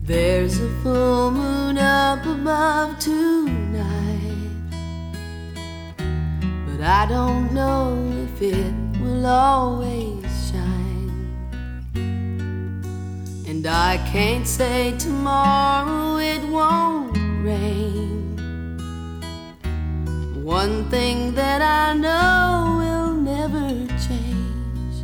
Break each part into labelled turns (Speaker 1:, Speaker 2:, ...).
Speaker 1: There's a full moon up above tonight, but I don't know if it will always shine. And I can't say tomorrow it won't rain. One thing that I know will never change: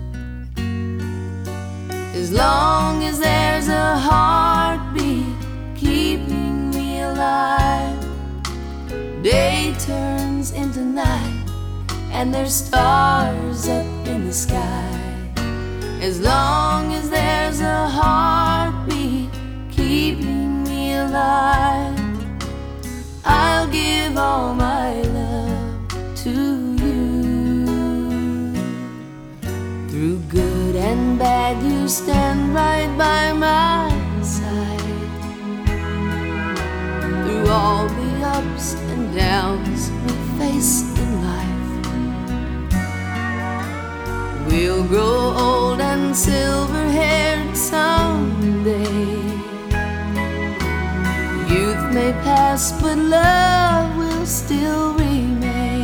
Speaker 1: as long as there's a heartbeat keeping me alive, day turns into night and there's stars up in the sky. As long as there's a heartbeat keeping me alive, I'll give all my love to you. Through good and bad, you stand right by my side. Through all the ups and downs we face in life, we'll grow old and silver-haired someday. Youth may pass, but love will still remain.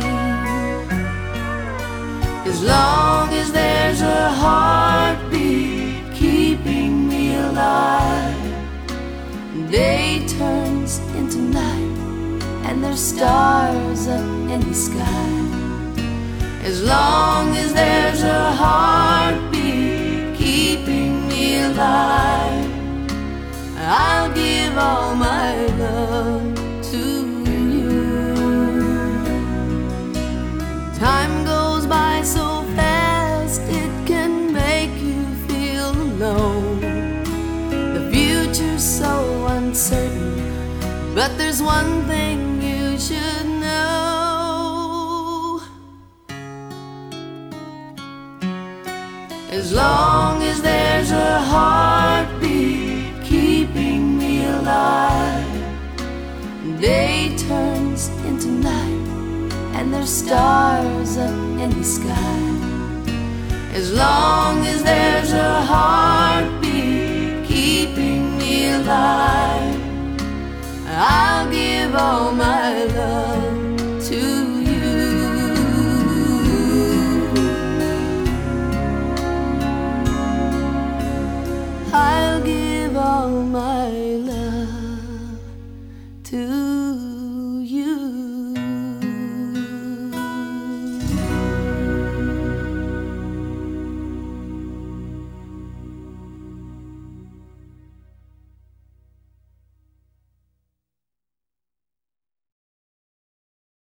Speaker 1: As long as there's a heartbeat keeping me alive, day turns into night and there's stars up in the sky. As long as there's a heartbeat keeping me alive, I'll give all my love to you. Time goes by so fast, it can make you feel alone. The future's so uncertain, but there's one thing you should know: as long as there's a heartbeat keeping me alive, day turns into night and there's stars up in the sky. As long as there's a heartbeat keeping me alive, I'll give all my love to you. I'll give all my love to you.